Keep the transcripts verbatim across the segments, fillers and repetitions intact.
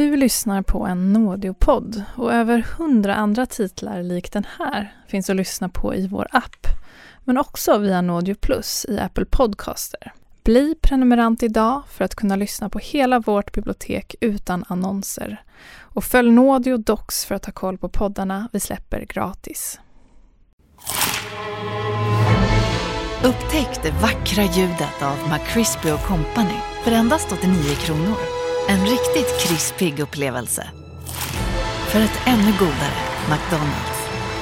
Du lyssnar på en Nådio-podd och över hundra andra titlar lik den här finns att lyssna på i vår app, men också via Nådio Plus i Apple Podcaster. Bli prenumerant idag för att kunna lyssna på hela vårt bibliotek utan annonser. Och följ Nådio Docs för att ha koll på poddarna vi släpper gratis. Upptäck det vackra ljudet av McCrispy och Company för endast åttionio kronor. En riktigt krispig upplevelse. För ett ännu godare McDonald's.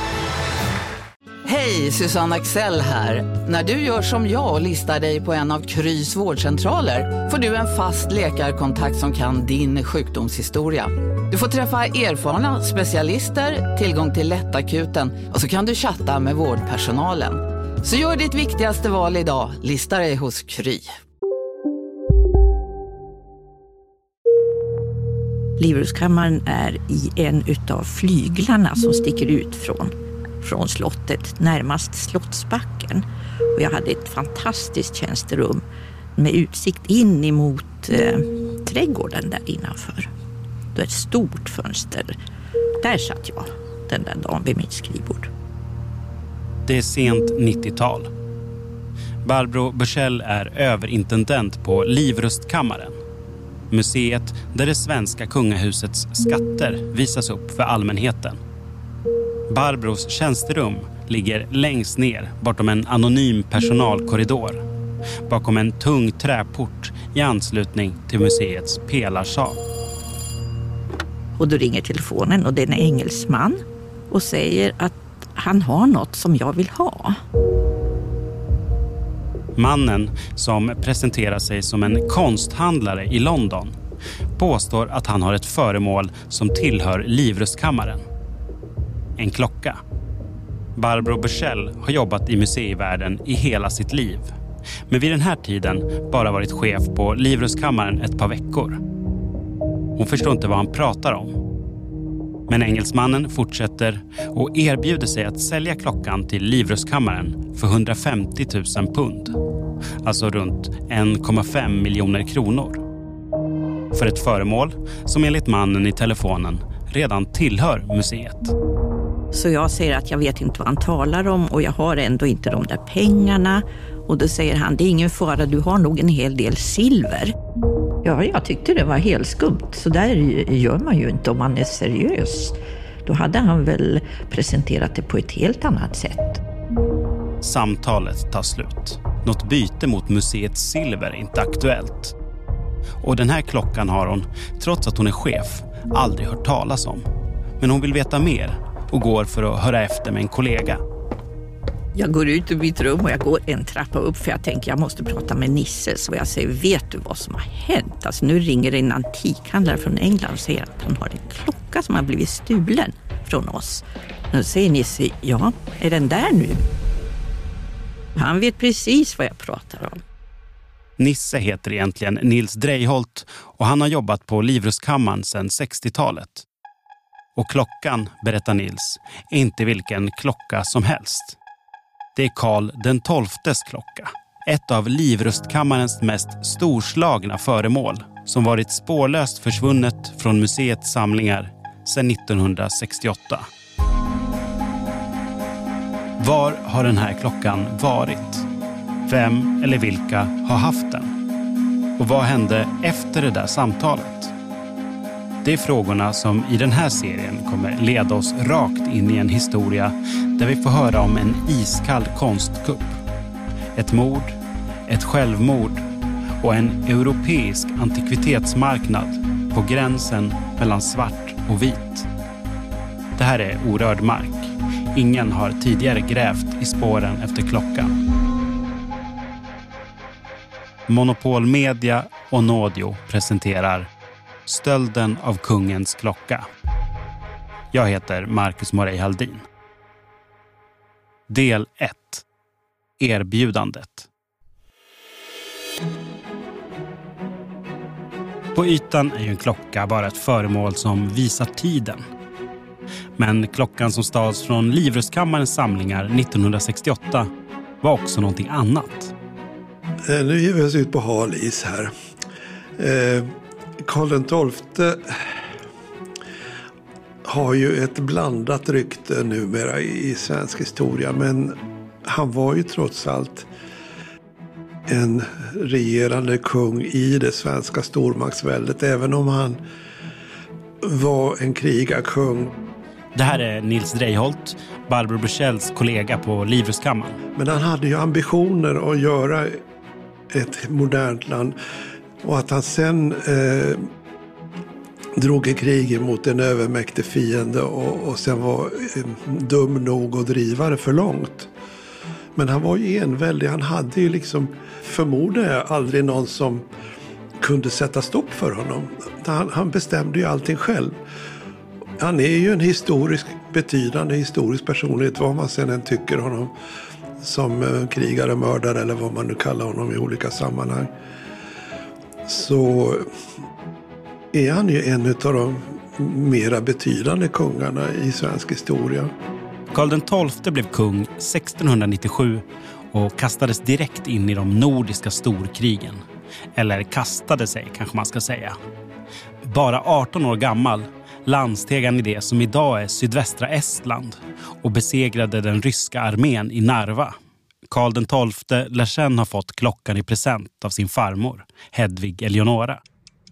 Hej, Susanne Axel här. När du gör som jag och listar dig på en av Krys vårdcentraler får du en fast läkarkontakt som kan din sjukdomshistoria. Du får träffa erfarna specialister, tillgång till lättakuten och så kan du chatta med vårdpersonalen. Så gör ditt viktigaste val idag, lista dig hos Kry. Livrustkammaren är i en utav flyglarna som sticker ut från, från slottet, närmast Slottsbacken. Och jag hade ett fantastiskt tjänsterum med utsikt in emot eh, trädgården där innanför. Det är ett stort fönster. Där satt jag den där dagen vid mitt skrivbord. Det är sent nittiotal. Barbro Bursell är överintendent på Livrustkammaren. Museet där det svenska kungahusets skatter visas upp för allmänheten. Barbros tjänsterum ligger längst ner bortom en anonym personalkorridor. Bakom en tung träport i anslutning till museets pelarsal. Och då ringer telefonen och det är en engelsman och säger att han har något som jag vill ha. Mannen, som presenterar sig som en konsthandlare i London, påstår att han har ett föremål som tillhör Livrustkammaren. En klocka. Barbro Bursell har jobbat i museivärlden i hela sitt liv, men vid den här tiden bara varit chef på Livrustkammaren ett par veckor. Hon förstår inte vad han pratar om. Men engelsmannen fortsätter och erbjuder sig att sälja klockan till Livrustkammaren för hundrafemtio tusen pund. Alltså runt en komma fem miljoner kronor. För ett föremål som enligt mannen i telefonen redan tillhör museet. Så jag säger att jag vet inte vad han talar om och jag har ändå inte de där pengarna. Och då säger han, det är ingen fara, du har nog en hel del silver. Ja, jag tyckte det var helt skumt. Så där gör man ju inte om man är seriös. Då hade han väl presenterat det på ett helt annat sätt. Samtalet tar slut. Något byte mot museets silver är inte aktuellt. Och den här klockan har hon, trots att hon är chef, aldrig hört talas om. Men hon vill veta mer och går för att höra efter med en kollega. Jag går ut ur mitt rum och jag går en trappa upp för jag tänker jag måste prata med Nisse. Så jag säger, vet du vad som har hänt? Alltså nu ringer en antikhandlare från England och säger att han har en klocka som har blivit stulen från oss. Nu säger Nisse, ja, är den där nu? Han vet precis vad jag pratar om. Nisse heter egentligen Nils Dreiholt och han har jobbat på Livrustkammaren sedan sextiotalet. Och klockan, berättar Nils, är inte vilken klocka som helst. Det är Karl den tolftes klocka. Ett av Livrustkammarens mest storslagna föremål som varit spårlöst försvunnet från museets samlingar sedan nittonhundrasextioåtta. Var har den här klockan varit? Vem eller vilka har haft den? Och vad hände efter det där samtalet? Det är frågorna som i den här serien kommer leda oss rakt in i en historia där vi får höra om en iskall konstkupp. Ett mord, ett självmord och en europeisk antikvitetsmarknad på gränsen mellan svart och vit. Det här är orörd mark. Ingen har tidigare grävt i spåren efter klockan. Monopol Media och Nådio presenterar Stölden av kungens klocka. Jag heter Marcus Morey Haldin. Del ett. Erbjudandet. På ytan är ju en klocka bara ett föremål som visar tiden. Men klockan som stals från Livrustkammarens samlingar nittonhundrasextioåtta var också någonting annat. Nu ger vi oss ut på hal is här. Eh, Karl den tolfte har ju ett blandat rykte numera i svensk historia, men han var ju trots allt en regerande kung i det svenska stormaktsväldet, även om han var en krigarkung. Det här är Nils Dreiholt, Barbro Burchells kollega på Livrustkammaren. Men han hade ju ambitioner att göra ett modernt land, och att han sen eh, drog i krig mot en övermäktig fiende och, och sen var eh, dum nog att driva det för långt. Men han var ju enväldig. Han hade ju liksom förmodligen aldrig någon som kunde sätta stopp för honom. Han, han bestämde ju allting själv. Han är ju en historisk, betydande historisk personlighet, vad man sen än tycker honom som eh, krigare, mördare eller vad man nu kallar honom i olika sammanhang. Så är han ju en av de mera betydande kungarna i svensk historia. Karl den tolfte blev kung sextonhundranittiosju och kastades direkt in i de nordiska storkrigen. Eller kastade sig, kanske man ska säga. Bara arton år gammal landsteg han i det som idag är sydvästra Estland och besegrade den ryska armén i Narva. Karl den tolfte lär sen ha fått klockan i present av sin farmor, Hedvig Eleonora.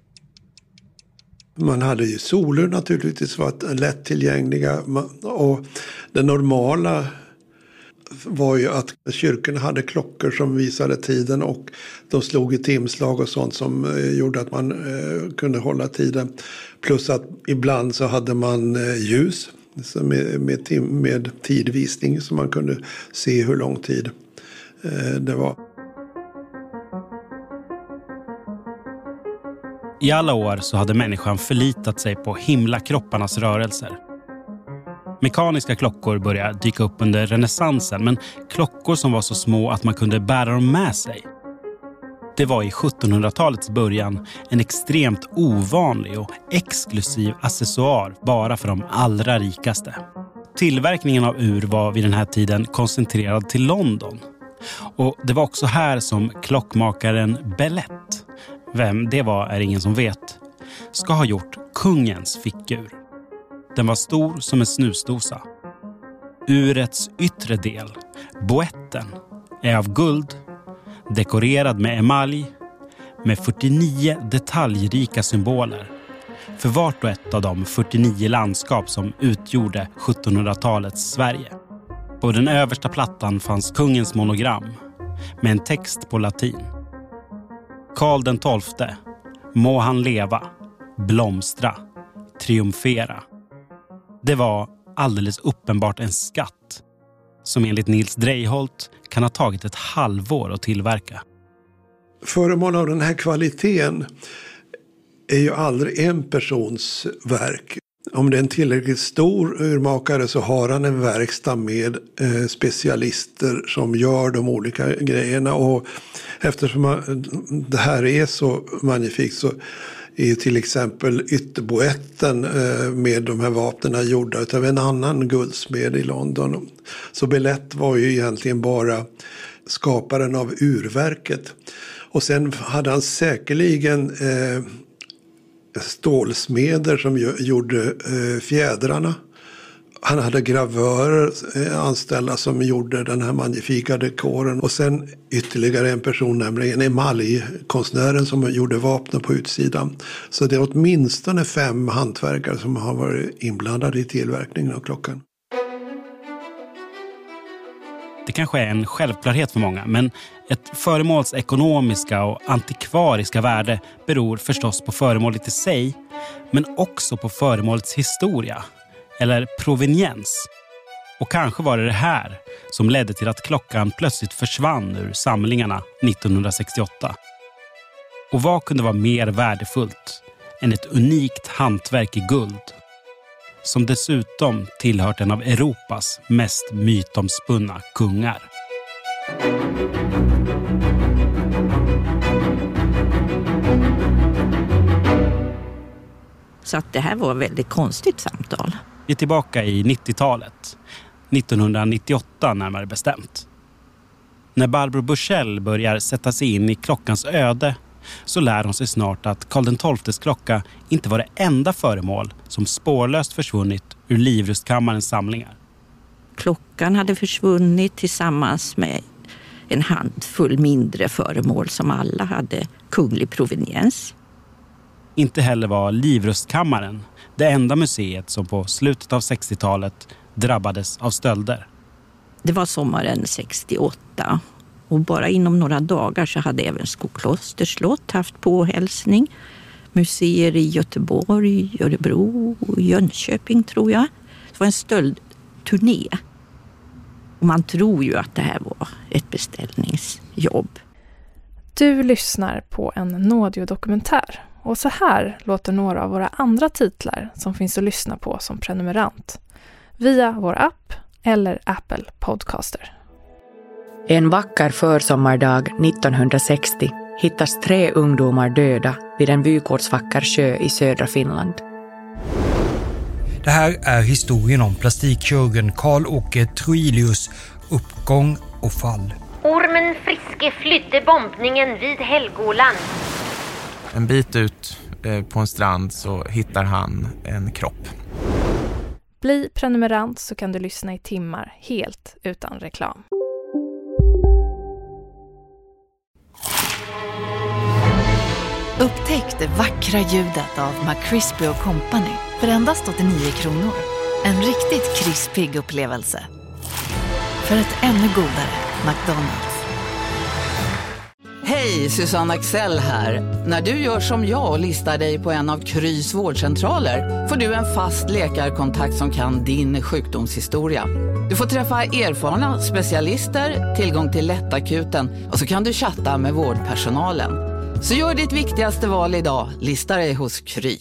Man hade ju solur naturligtvis, var lättillgängliga, och det normala var ju att kyrkorna hade klockor som visade tiden, och de slog i timslag och sånt som gjorde att man kunde hålla tiden. Plus att ibland så hade man ljus med, med, tim, med tidvisning, så man kunde se hur lång tid det var. I alla år så hade människan förlitat sig på himlakropparnas rörelser. Mekaniska klockor började dyka upp under renässansen, men klockor som var så små att man kunde bära dem med sig. Det var i sjuttonhundratalets början en extremt ovanlig och exklusiv accessoar bara för de allra rikaste. Tillverkningen av ur var vid den här tiden koncentrerad till London. Och det var också här som klockmakaren Bellet, vem det var är ingen som vet, ska ha gjort kungens fickur. Den var stor som en snusdosa. Urets yttre del, boetten, är av guld, dekorerad med emalj, med fyrtionio detaljrika symboler för vart och ett av de fyrtionio landskap som utgjorde sjuttonhundratalets Sverige. På den översta plattan fanns kungens monogram med en text på latin. Karl den tolfte, må han leva, blomstra, triumfera. Det var alldeles uppenbart en skatt som enligt Nils Dreiholt kan ha tagit ett halvår att tillverka. Föremål av den här kvaliteten är ju aldrig en persons verk. Om det är en tillräckligt stor urmakare så har han en verkstad med eh, specialister som gör de olika grejerna. Och eftersom man, det här är så magnifikt så är till exempel ytterboetten eh, med de här vapnen gjorda av en annan guldsmed i London. Så Bellet var ju egentligen bara skaparen av urverket. Och sen hade han säkerligen eh, stålsmeder som gjorde eh, fjädrarna. Han hade gravörer eh, anställda som gjorde den här magnifika dekoren. Och sen ytterligare en person, nämligen emaljkonstnären som gjorde vapnen på utsidan. Så det är åtminstone fem hantverkare som har varit inblandade i tillverkningen av klockan. Det kanske är en självklarhet för många, men ett föremåls ekonomiska och antikvariska värde beror förstås på föremålet i sig, men också på föremålets historia, eller proveniens. Och kanske var det det här som ledde till att klockan plötsligt försvann ur samlingarna nittonhundrasextioåtta. Och vad kunde vara mer värdefullt än ett unikt hantverk i guld, som dessutom tillhört en av Europas mest mytomspunna kungar. Så att det här var ett väldigt konstigt samtal. Vi är tillbaka i nittiotalet, nittonhundranittioåtta närmare bestämt. När Barbro Burchell börjar sätta sig in i klockans öde så lär hon sig snart att Karl den tolftes klocka inte var det enda föremål som spårlöst försvunnit ur Livrustkammarens samlingar. Klockan hade försvunnit tillsammans med en handfull mindre föremål som alla hade kunglig proveniens. Inte heller var Livrustkammaren det enda museet som på slutet av sextiotalet drabbades av stölder. Det var sommaren sextioåtta och bara inom några dagar så hade även Skoklosters slott haft påhälsning. Museer i Göteborg, Örebro och Jönköping tror jag. Det var en stöldturné. Och man tror ju att det här var ett beställningsjobb. Du lyssnar på en Nådio-dokumentär. Och så här låter några av våra andra titlar som finns att lyssna på som prenumerant. Via vår app eller Apple Podcaster. En vacker försommardag nittonhundrasextio hittas tre ungdomar döda vid en vykortsvacker sjö i södra Finland. Det här är historien om plastikkirurgen Karl-Åke Troilius uppgång och fall. Ormen Friske flydde bombningen vid Helgoland. En bit ut på en strand så hittar han en kropp. Bli prenumerant så kan du lyssna i timmar helt utan reklam. Upptäck det vackra ljudet av McCrispy och Company för endast åttionio kronor. En riktigt krispig upplevelse. För ett ännu godare McDonald's. Hej, Susanne Axel här. När du gör som jag och listar dig på en av Krys vårdcentraler får du en fast läkarkontakt som kan din sjukdomshistoria. Du får träffa erfarna specialister, tillgång till lättakuten och så kan du chatta med vårdpersonalen. Så gör ditt viktigaste val idag, lista dig hos Kry.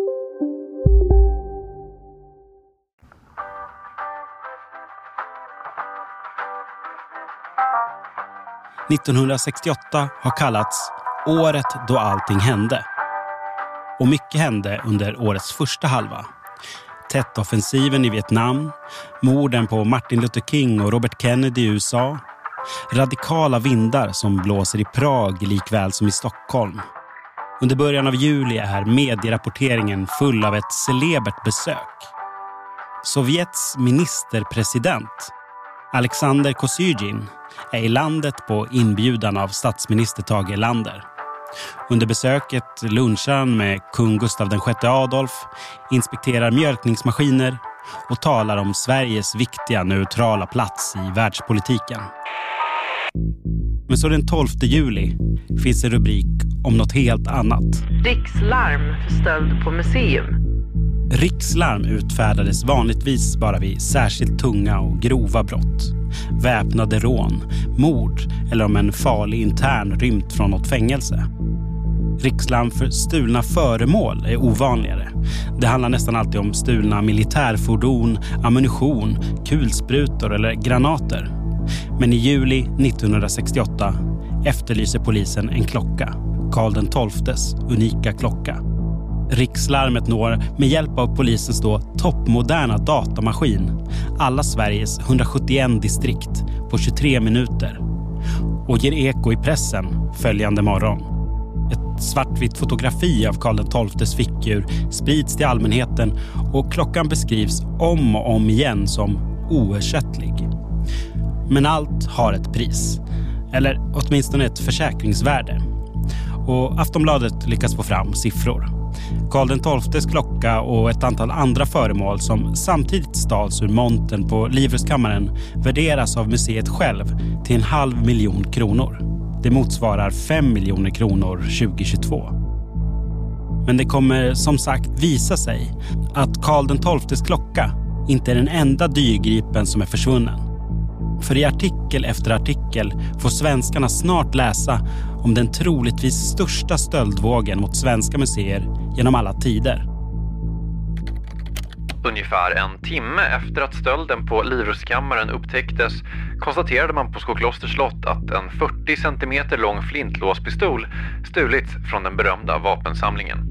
nittonhundrasextioåtta har kallats året då allting hände. Och mycket hände under årets första halva. Tet-offensiven i Vietnam, morden på Martin Luther King och Robert Kennedy i U S A, radikala vindar som blåser i Prag likväl som i Stockholm. Under början av juli är medierapporteringen full av ett celebert besök. Sovjets ministerpresident Alexander Kosygin är i landet på inbjudan av statsminister Tage Erlander. Under besöket lunchar han med kung Gustav den sjätte Adolf, inspekterar mjölkningsmaskiner och talar om Sveriges viktiga neutrala plats i världspolitiken. Men så den tolfte juli finns en rubrik om något helt annat. Rikslarm för stöld på museum. Rikslarm utfärdades vanligtvis bara vid särskilt tunga och grova brott. Väpnade rån, mord eller om en farlig intern rymt från något fängelse. Rikslarm för stulna föremål är ovanligare. Det handlar nästan alltid om stulna militärfordon, ammunition, kulsprutor eller granater. Men i juli nittonhundrasextioåtta efterlyser polisen en klocka, Karl den tolftes unika klocka. Rikslarmet når med hjälp av polisens då toppmoderna datamaskin alla Sveriges hundrasjuttioett distrikt på tjugotre minuter och ger eko i pressen följande morgon. Ett svartvitt fotografi av Karl den tolftes fickur sprids till allmänheten och klockan beskrivs om och om igen som oersättlig. Men allt har ett pris, eller åtminstone ett försäkringsvärde. Och Aftonbladet lyckas få fram siffror. Karl den tolftes klocka och ett antal andra föremål som samtidigt stals ur monten på Livrustkammaren värderas av museet själv till en halv miljon kronor. Det motsvarar fem miljoner kronor tjugohundratjugotvå. Men det kommer som sagt visa sig att Karl den tolftes klocka inte är den enda dyrgripen som är försvunnen. För i artikel efter artikel får svenskarna snart läsa om den troligtvis största stöldvågen mot svenska museer genom alla tider. Ungefär en timme efter att stölden på Livrustkammaren upptäcktes konstaterade man på Skoklosters slott att en fyrtio centimeter lång flintlåspistol stulits från den berömda vapensamlingen.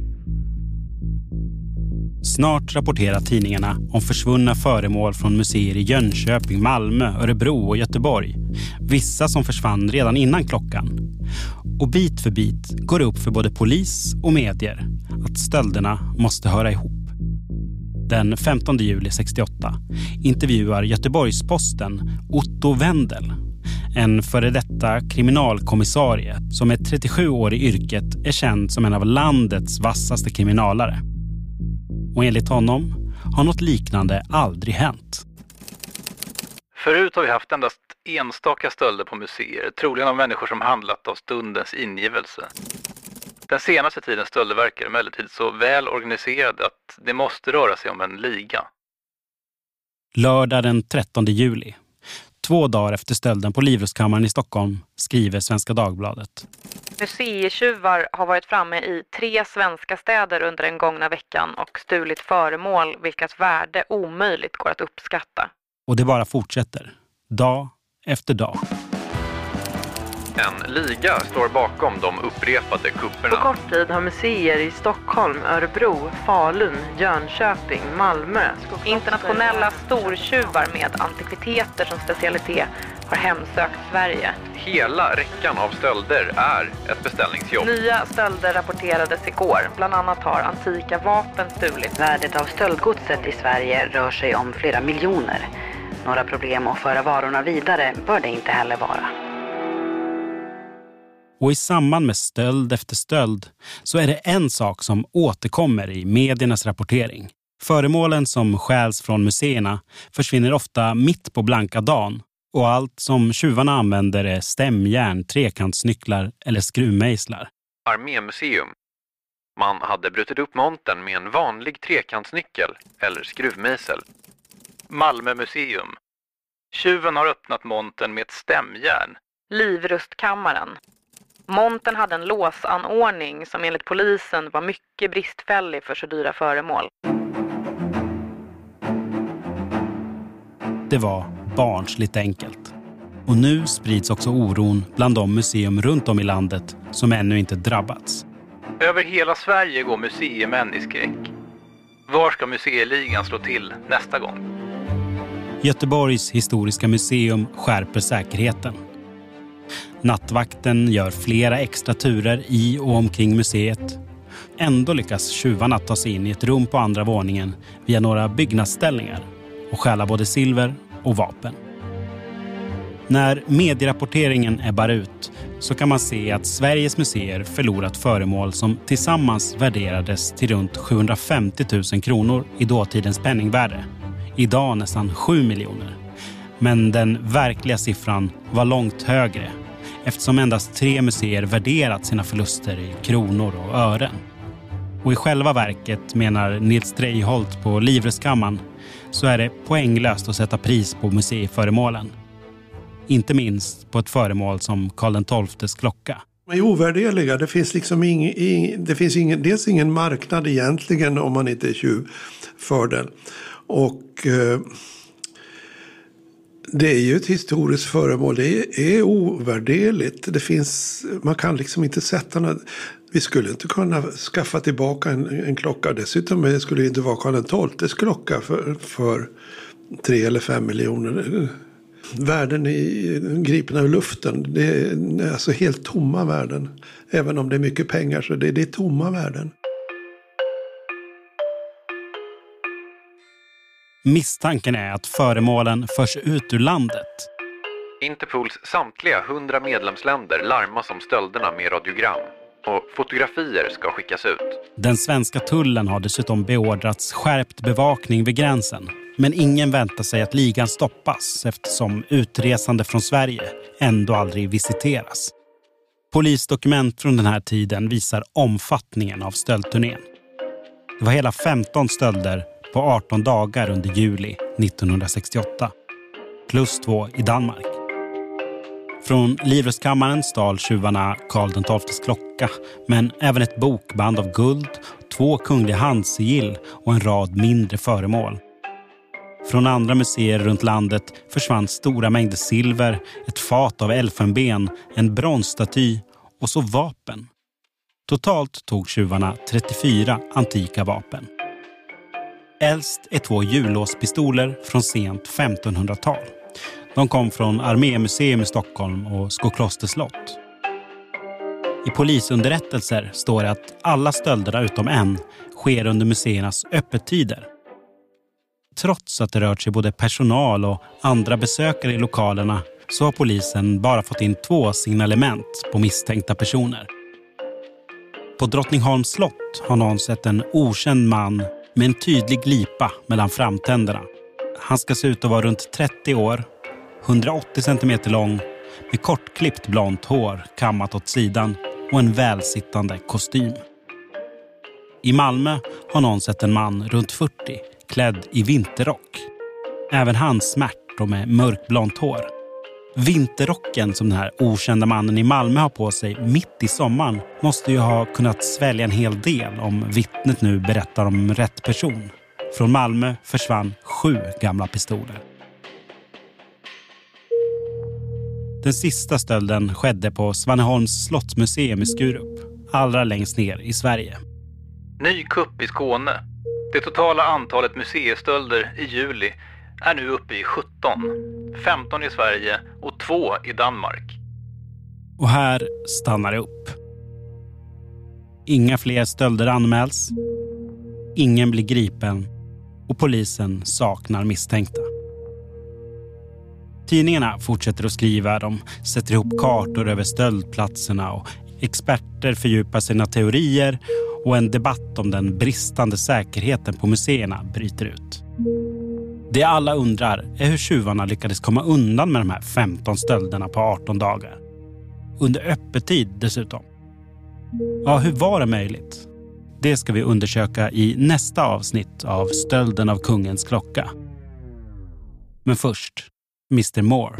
Snart rapporterar tidningarna om försvunna föremål från museer i Jönköping, Malmö, Örebro och Göteborg. Vissa som försvann redan innan klockan. Och bit för bit går det upp för både polis och medier att stölderna måste höra ihop. Den femtonde juli sextioåtta intervjuar Göteborgs-Posten Otto Wendel, en före detta kriminalkommissarie som med trettiosju år i yrket är känd som en av landets vassaste kriminalare. Och enligt honom har något liknande aldrig hänt. Förut har vi haft endast enstaka stölder på museer, troligen av människor som handlat av stundens ingivelse. Den senaste tidens stölder verkar emellertid så väl organiserade att det måste röra sig om en liga. Lördag den trettonde juli, två dagar efter stölden på Livrustkammaren i Stockholm, skriver Svenska Dagbladet. Museitjuvar har varit framme i tre svenska städer under den gångna veckan och stulit föremål vilkas värde omöjligt går att uppskatta. Och det bara fortsätter, dag efter dag. En liga står bakom de upprepade kupperna. På kort tid har museer i Stockholm, Örebro, Falun, Jönköping, Malmö. Internationella stortjuvar med antikviteter som specialitet har hemsökt Sverige. Hela räckan av stölder är ett beställningsjobb. Nya stölder rapporterades igår. Bland annat har antika vapen stulits. Värdet av stöldgodset i Sverige rör sig om flera miljoner. Några problem att föra varorna vidare bör det inte heller vara. Och i samband med stöld efter stöld så är det en sak som återkommer i mediernas rapportering. Föremålen som stjäls från museerna försvinner ofta mitt på blanka dagen. Och allt som tjuvarna använder är stämjärn, trekantsnycklar eller skruvmejslar. Armémuseum. Man hade brutit upp montern med en vanlig trekantsnyckel eller skruvmejsel. Malmö museum. Tjuven har öppnat montern med ett stämjärn. Livrustkammaren. Montern hade en låsanordning som enligt polisen var mycket bristfällig för så dyra föremål. Det var barnsligt enkelt. Och nu sprids också oron bland de museum runt om i landet som ännu inte drabbats. Över hela Sverige går museimän i skräck. Var ska museiligan slå till nästa gång? Göteborgs historiska museum skärper säkerheten. Nattvakten gör flera extra turer i och omkring museet. Ändå lyckas tjuvarna ta sig in i ett rum på andra våningen via några byggnadsställningar och stjäla både silver och vapen. När medierapporteringen ebbar ut så kan man se att Sveriges museer förlorat föremål som tillsammans värderades till runt sjuhundrafemtio tusen kronor i dåtidens penningvärde. Idag nästan sju miljoner. Men den verkliga siffran var långt högre eftersom endast tre museer värderat sina förluster i kronor och ören. Och i själva verket, menar Nils Strejholt på Livrustkammaren, så är det poänglöst att sätta pris på museiföremålen. Inte minst på ett föremål som Karl den tolftes klocka. De är ovärderliga. Det finns liksom ing, ing, det finns ingen, dels ingen marknad egentligen om man inte är tjuv för den. Och eh, det är ju ett historiskt föremål. Det är, är ovärderligt. Det finns, man kan liksom inte sätta något. Vi skulle inte kunna skaffa tillbaka en, en klocka. Dessutom det skulle det inte vara Karl den tolftes klocka för, för tre eller fem miljoner. Värden i gripna ur luften. Det är alltså helt tomma värden. Även om det är mycket pengar så det, det är tomma värden. Misstanken är att föremålen förs ut ur landet. Interpols samtliga hundra medlemsländer larmas om stölderna med radiogram. Och fotografier ska skickas ut. Den svenska tullen har dessutom beordrats skärpt bevakning vid gränsen. Men ingen väntar sig att ligan stoppas eftersom utresande från Sverige ändå aldrig visiteras. Polisdokument från den här tiden visar omfattningen av stöldturnén. Det var hela femton stölder på arton dagar under juli nittonhundrasextioåtta. Plus två i Danmark. Från Livrustkammaren stal tjuvarna Karl den tolftes klocka, men även ett bokband av guld, två kungliga handsigill och en rad mindre föremål. Från andra museer runt landet försvann stora mängder silver, ett fat av elfenben, en bronsstaty och så vapen. Totalt tog tjuvarna trettiofyra antika vapen. Äldst är två hjullåspistoler från sent femtonhundratal. De kom från Armémuseum i Stockholm och Skoklosters slott. I polisunderrättelser står det att alla stölderna utom en sker under museernas öppettider. Trots att det rört sig både personal och andra besökare i lokalerna så har polisen bara fått in två signalement på misstänkta personer. På Drottningholms slott har någon sett en okänd man med en tydlig glipa mellan framtänderna. Han ska se ut att vara runt trettio år, hundraåttio centimeter lång, med kortklippt blont hår kammat åt sidan och en välsittande kostym. I Malmö har någon sett en man runt fyrtio klädd i vinterrock. Även han smärt och med mörkblont hår. Vinterrocken som den här okända mannen i Malmö har på sig mitt i sommaren måste ju ha kunnat svälja en hel del om vittnet nu berättar om rätt person. Från Malmö försvann sju gamla pistoler. Den sista stölden skedde på Svaneholms slottsmuseum i Skurup, allra längst ner i Sverige. Ny kupp i Skåne. Det totala antalet museistölder i juli är nu uppe i sjutton. femton i Sverige och två i Danmark. Och här stannar det upp. Inga fler stölder anmäls. Ingen blir gripen. Och polisen saknar misstänkta. Tidningarna fortsätter att skriva. De sätter ihop kartor över stöldplatserna och experter fördjupar sina teorier och en debatt om den bristande säkerheten på museerna bryter ut. Det alla undrar är hur tjuvarna lyckades komma undan med de här femton stölderna på arton dagar. Under öppettid dessutom. Ja, hur var det möjligt? Det ska vi undersöka i nästa avsnitt av Stölden av kungens klocka. Men först, mister Moore.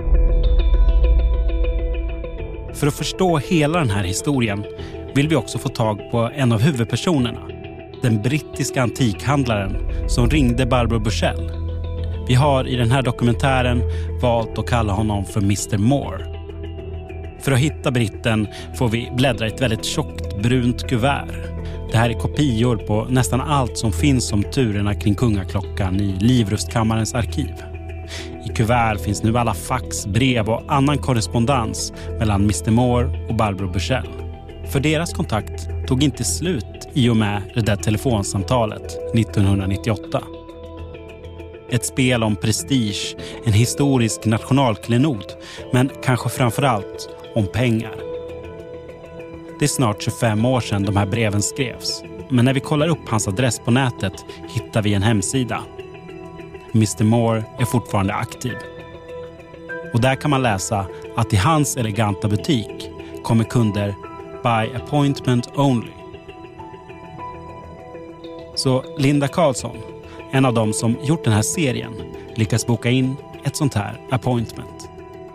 För att förstå hela den här historien vill vi också få tag på en av huvudpersonerna. Den brittiska antikhandlaren som ringde Barbro Bushell. Vi har i den här dokumentären valt att kalla honom för mister Moore. För att hitta britten får vi bläddra i ett väldigt tjockt brunt kuvert. Det här är kopior på nästan allt som finns om turerna kring kungaklockan i Livrustkammarens arkiv. I kuvert finns nu alla fax, brev och annan korrespondens mellan mister Moore och Barbro Bushell. För deras kontakt tog inte slut i och med det där telefonsamtalet nittonhundranittioåtta. Ett spel om prestige, en historisk nationalklenod, men kanske framförallt om pengar. Det är snart tjugofem år sedan de här breven skrevs, men när vi kollar upp hans adress på nätet hittar vi en hemsida. mister Moore är fortfarande aktiv. Och där kan man läsa att i hans eleganta butik kommer kunder by appointment only. Så Linda Karlsson, en av dem som gjort den här serien, lyckas boka in ett sånt här appointment.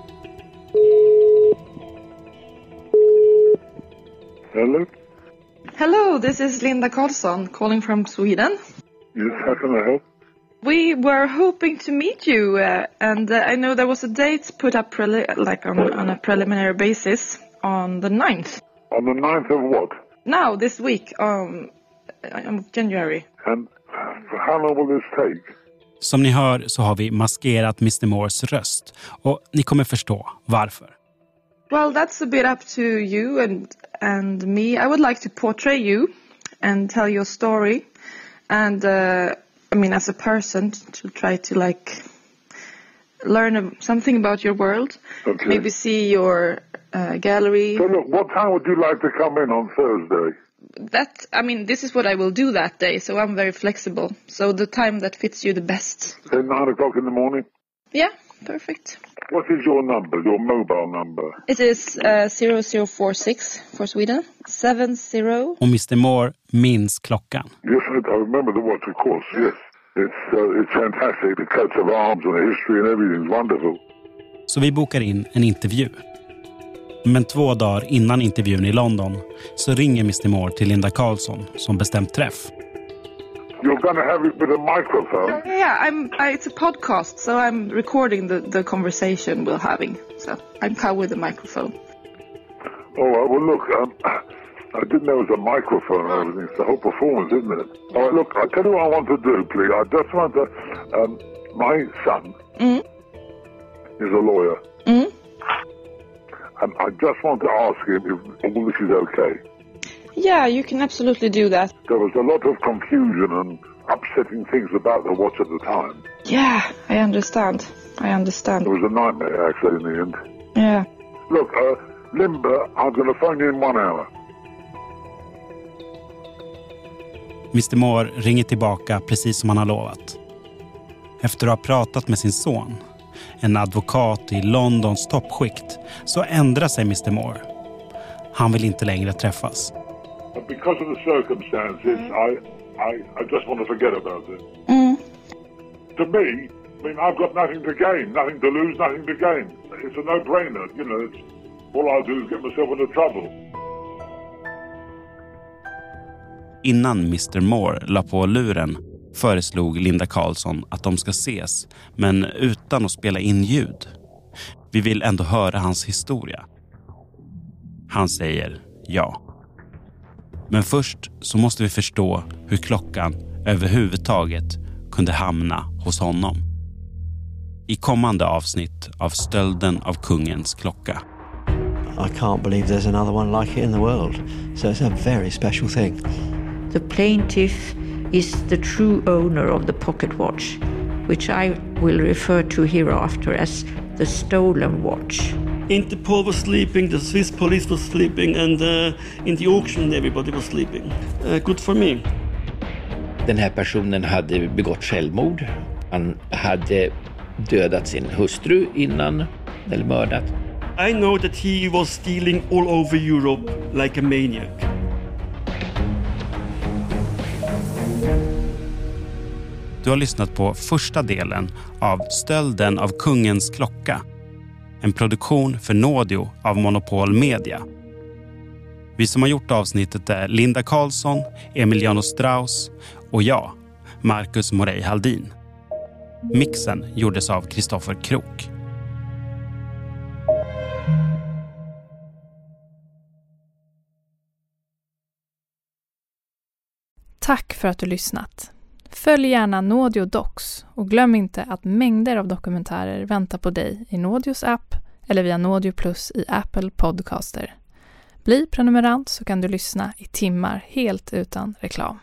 Hello? Hello, this is Linda Karlsson calling from Sweden. Yes, how can I help? We were hoping to meet you uh, and uh, I know there was a date put up preli- like on, on a preliminary basis on the ninth. On the ninth of what? Now, this week, um, um, January. And how long will this take? Som ni hör så har vi maskerat mister Moores röst och ni kommer förstå varför. Well, that's a bit up to you and and me. I would like to portray you and tell your story and uh, I mean as a person to try to like learn a, something about your world. Okay. Maybe see your uh, gallery. So look, what time would you like to come in on Thursday? That, I mean, this is what I will do that day, so I'm very flexible. So the time that fits you the best. Say nine o'clock in the morning? Yeah, perfect. What is your number, your mobile number? It is uh, zero zero four six for Sweden. seven zero. Och mister Moore minns klockan. Yes, I remember the watch, of course, yes. It's, uh, it's fantastic, the coats of arms and the history and everything's wonderful. Så vi bokar in en intervju. Men två dagar innan intervjun i London så ringer mister Moore till Linda Karlsson som bestämt träff. You're going to have it with a microphone? Yeah, I'm, I, it's a podcast, so I'm recording the, the conversation we're having. So I'm come with a microphone. All right, well, look, um, I didn't know it was a microphone and everything. It's the whole performance, isn't it? All right, look, I'll tell you what I want to do, please. I just want to... Um, my son mm. is a lawyer. Mm. And I just want to ask him if all this is okay. Yeah, you can absolutely do that. There was a lot of confusion and upsetting things about the watch at the time. Yeah, I understand. I understand. It was a nightmare actually in the end. Yeah. Look, uh, Limber, I'm going to phone you in one hour. mister Moore ringer tillbaka precis som han har lovat. Efter att ha pratat med sin son, en advokat i Londons toppskikt, så ändrar sig mister Moore. Han vill inte längre träffas. But because of the circumstances, I, I, I just want to forget about it. Mm. To me, I mean, I've got nothing to gain, nothing to lose, nothing to gain. It's a no-brainer, you know. It's, all I'll do is get myself into trouble. Innan mister Moore la på luren föreslog Linda Karlsson att de ska ses, men utan att spela in ljud. Vi vill ändå höra hans historia. Han säger ja. Men först så måste vi förstå hur klockan överhuvudtaget kunde hamna hos honom. I kommande avsnitt av Stölden av kungens klocka. I can't believe there's another one like it in the world. So it's a very special thing. The plaintiff is the true owner of the pocket watch, which I will refer to hereafter as the stolen watch. Interpol was sleeping, the Swiss police was sleeping, and uh, in the auction everybody was sleeping. Uh, good for me. Den här personen hade begått självmord. Han hade dödat sin hustru innan, eller mördat. I know that he was stealing all over Europe like a maniac. Du har lyssnat på första delen av Stölden av kungens klocka. En produktion för Nådio av Monopol Media. Vi som har gjort avsnittet är Linda Karlsson, Emiliano Strauss och jag, Marcus Morey Haldin. Mixen gjordes av Kristoffer Krok. Tack för att du lyssnat. Följ gärna Nådio Docs och glöm inte att mängder av dokumentärer väntar på dig i Nådios app eller via Nådio Plus i Apple Podcaster. Bli prenumerant så kan du lyssna i timmar helt utan reklam.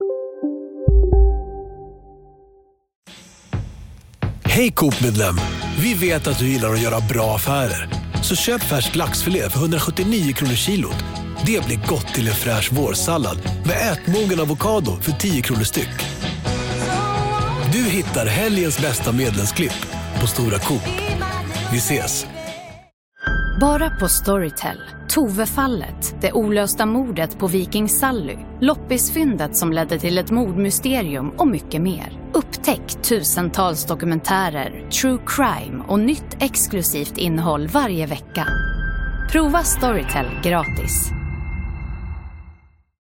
Hej Coop-medlem! Vi vet att du gillar att göra bra affärer. Så köp färsk laxfilé för hundrasjuttionio kronor kilot. Det blir gott till en fräsch vårsallad med ätmogen avokado för tio kronor styck. Du hittar helgens bästa medlemsklipp på Stora Coop. Vi ses! Bara på Storytel. Tove-fallet, det olösta mordet på Viking Sally, loppisfyndet som ledde till ett mordmysterium och mycket mer. Upptäck tusentals dokumentärer, true crime och nytt exklusivt innehåll varje vecka. Prova Storytel gratis.